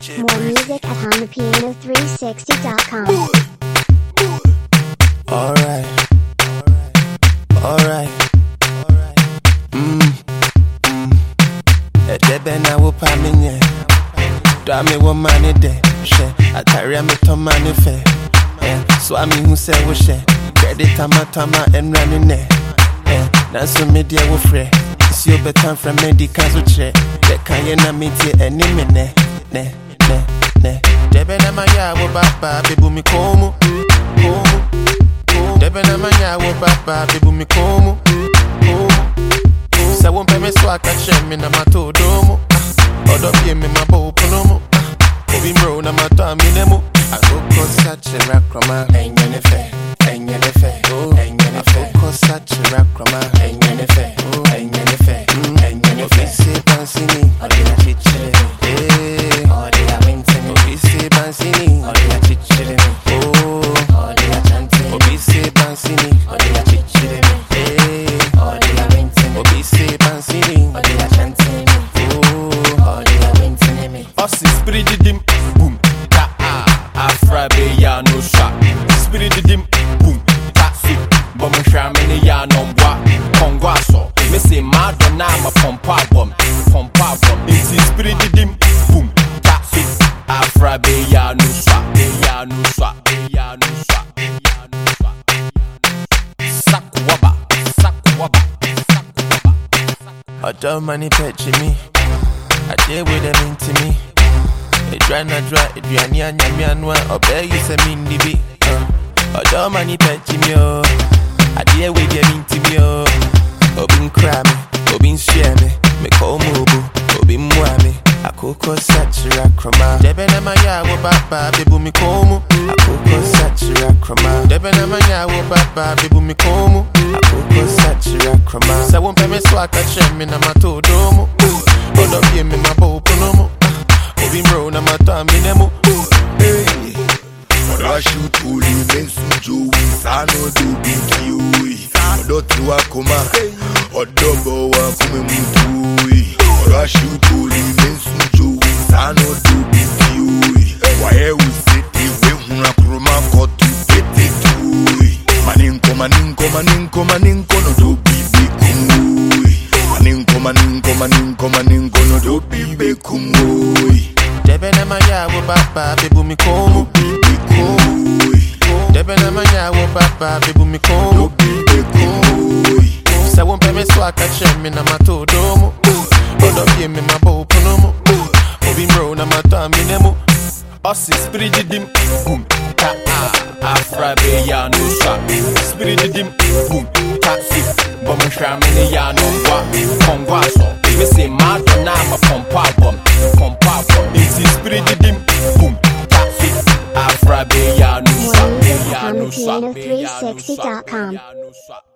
More music at HondaPiano360.com. Alright. Debe wo pa minye. Do me wo mani de. She atari me to mani fe. So I mean who say wo she. Credit tama and running ne. Na so media wo free. Si obetan from medical so che. De kan ye na metie eni me ne. Debe na maya wo baba bebu mi komu. Debe na manya wo baba bebu mi komu. Sa won pe me so aka che me na matodomo. Odo pie me mabo ponomo. Obi mro na mato aminemo. Akoko sachira kroma enyene fe. Akoko sachira kroma enyene fe. Se pansini odi na chichile. Odi a wintini. Obi se pansini odi na chichile. Odi a chantini. Obi se pansini odi na chichile. Odi a wintini. Obi se pansini odi na chantini. Odi a wintini. Ossi spirididim boom ta afra be ya no shot. Spirididim boom ta si. Bomo shame ne ya no bwa kongwaso. Me say Madonna ma pompa bom. It's spirididim boom ta si. Afra be ya no shot. Sakwaba. Odo money petch me. I deal with them into me. It dry na dry, it dry anwa. Obey you say me nibi. Odo money petch me oh. I deal with them into me oh. Obin cry me, obin share me. Me call mubu, obin mwame. Akoko sachira kroma. Debe na maya wo baba bebu mi komu. Akoko sachira kroma. Debe na maya wo baba bebu mi komu. Akoko sachira kroma. Sa won pe me so aka che me na matodomo. Odo pie me mabo ponomo. Obi mro na mato aminemo. Odo shoot uli mensu jowi sano do biki. Odo tiwa koma. Odo bo wa kume mutui. Odo shoot uli mensu jowi sano do biki. Wae usiti we huna kroma kotu pete tui. Maninko no do bibi kumui. Maninko no do bibi kumui. Debe na maya wo baba bebu mi komu. Debe na manya wo baba bebu mi komu. Sa won pe me so aka che me na matodomo. Odo pie me mabo ponomo. Obi mro na mato aminemo. Ossi spirididim boom ta afra be ya no shot. Spirididim boom ta si. Bomo shame ne ya no bwa kongwaso. Me say Madonna ma pompa bom. It's spirididim boom ta si. Afra be ya no shot. More music at HondaPiano360.com.